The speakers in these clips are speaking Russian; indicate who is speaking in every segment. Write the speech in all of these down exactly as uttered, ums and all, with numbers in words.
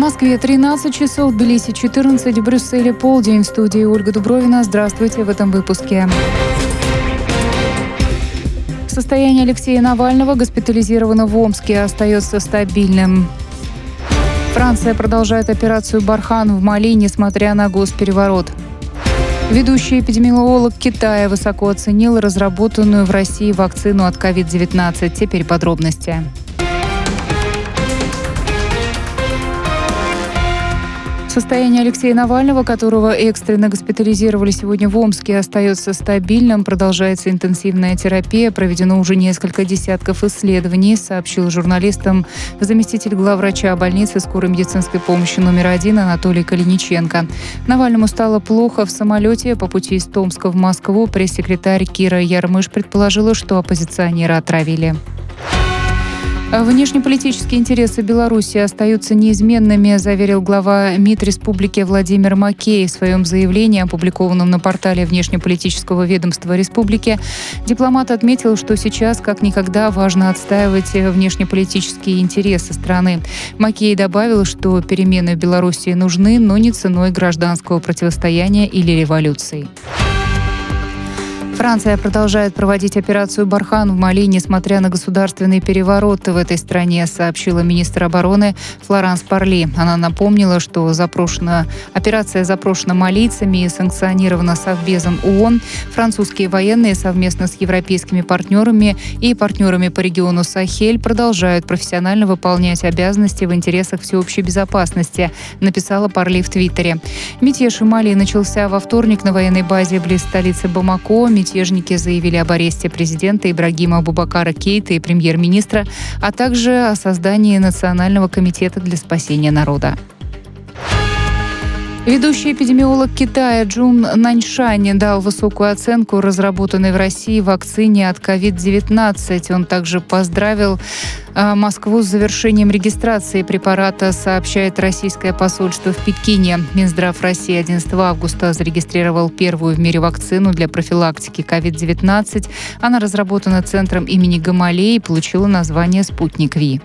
Speaker 1: Москве тринадцать часов, в Тбилиси четырнадцать, в Брюсселе полдень. В студии Ольга Дубровина. Здравствуйте в этом выпуске. Состояние Алексея Навального, госпитализированного в Омске, остается стабильным. Франция продолжает операцию «Бархан» в Мали, несмотря на госпереворот. Ведущий эпидемиолог Китая высоко оценил разработанную в России вакцину от ковид девятнадцать. Теперь подробности. Состояние Алексея Навального, которого экстренно госпитализировали сегодня в Омске, остается стабильным. Продолжается интенсивная терапия. Проведено уже несколько десятков исследований, сообщил журналистам заместитель главврача больницы скорой медицинской помощи номер один Анатолий Калиниченко. Навальному стало плохо в самолете по пути из Томска в Москву. Пресс-секретарь Кира Ярмыш предположила, что оппозиционера отравили. Внешнеполитические интересы Беларуси остаются неизменными, заверил глава МИД Республики Владимир Макей в своем заявлении, опубликованном на портале внешнеполитического ведомства республики. Дипломат отметил, что сейчас как никогда важно отстаивать внешнеполитические интересы страны. Макей добавил, что перемены в Беларуси нужны, но не ценой гражданского противостояния или революции. Франция продолжает проводить операцию «Бархан» в Мали, несмотря на государственные перевороты в этой стране, сообщила министр обороны Флоранс Парли. Она напомнила, что запрошена, операция запрошена малийцами и санкционирована Совбезом ООН. Французские военные совместно с европейскими партнерами и партнерами по региону Сахель продолжают профессионально выполнять обязанности в интересах всеобщей безопасности, написала Парли в Твиттере. Мятеж в Мали начался во вторник на военной базе близ столицы Бамако. Мятежники заявили об аресте президента Ибрагима Бубакара Кейта и премьер-министра, а также о создании Национального комитета для спасения народа. Ведущий эпидемиолог Китая Джун Наньшань дал высокую оценку разработанной в России вакцине от ковид девятнадцать. Он также поздравил Москву с завершением регистрации препарата, сообщает российское посольство в Пекине. Минздрав России одиннадцатого августа зарегистрировал первую в мире вакцину для профилактики ковид девятнадцать. Она разработана центром имени Гамалеи и получила название «Спутник Ви».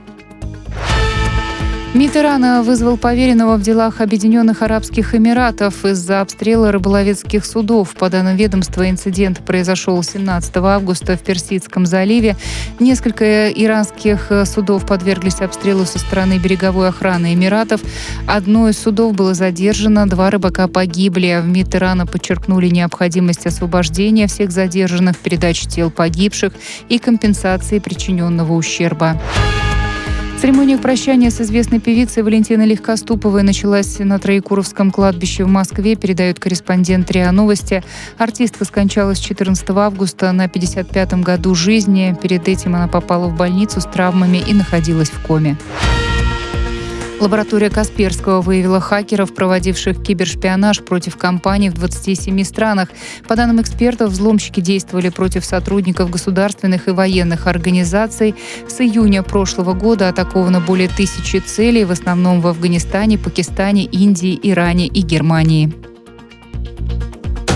Speaker 1: МИД Ирана вызвал поверенного в делах Объединенных Арабских Эмиратов из-за обстрела рыболовецких судов. По данным ведомства, инцидент произошел семнадцатого августа в Персидском заливе. Несколько иранских судов подверглись обстрелу со стороны береговой охраны Эмиратов. Одно из судов было задержано, два рыбака погибли. В МИД Ирана подчеркнули необходимость освобождения всех задержанных, передачи тел погибших и компенсации причиненного ущерба. Церемония прощания с известной певицей Валентиной Легкоступовой началась на Троекуровском кладбище в Москве, передает корреспондент РИА Новости. Артистка скончалась четырнадцатого августа на пятьдесят пятом году жизни. Перед этим она попала в больницу с травмами и находилась в коме. Лаборатория Касперского выявила хакеров, проводивших кибершпионаж против компаний в двадцати семи странах. По данным экспертов, взломщики действовали против сотрудников государственных и военных организаций. С июня прошлого года атаковано более тысячи целей, в основном в Афганистане, Пакистане, Индии, Иране и Германии.